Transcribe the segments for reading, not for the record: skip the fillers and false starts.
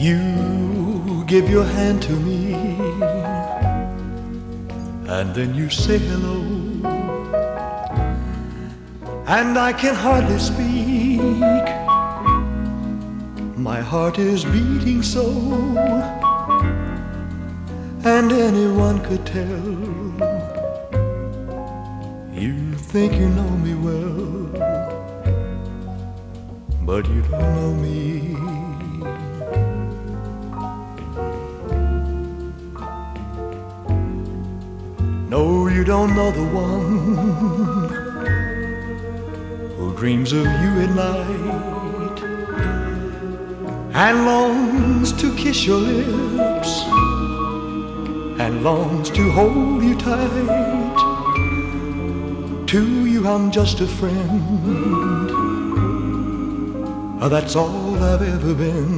You give your hand to me, and then you say hello, and I can hardly speak. My heart is beating so, and anyone could tell. You think you know me well, but you don't know me. No, you don't know the one who dreams of you at night and longs to kiss your lips and longs to hold you tight. To you I'm just a friend, that's all I've ever been.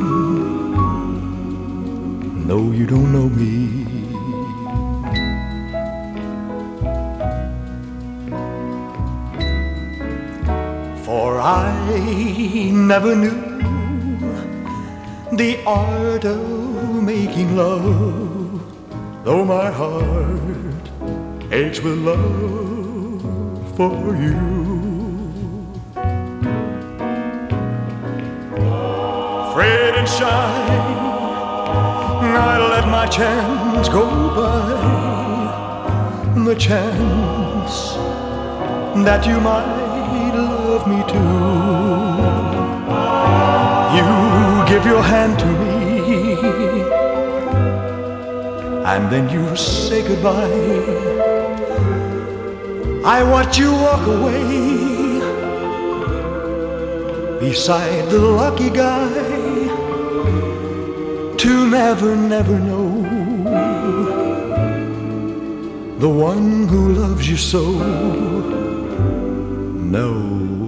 No, you don't know me. For I never knew the art of making love, though my heart aches with love for you. Afraid and shy, I let my chance go by, the chance that you might love me too. You give your hand to me, and then you say goodbye. I watch you walk away beside the lucky guy, to never, never know the one who loves you so. No.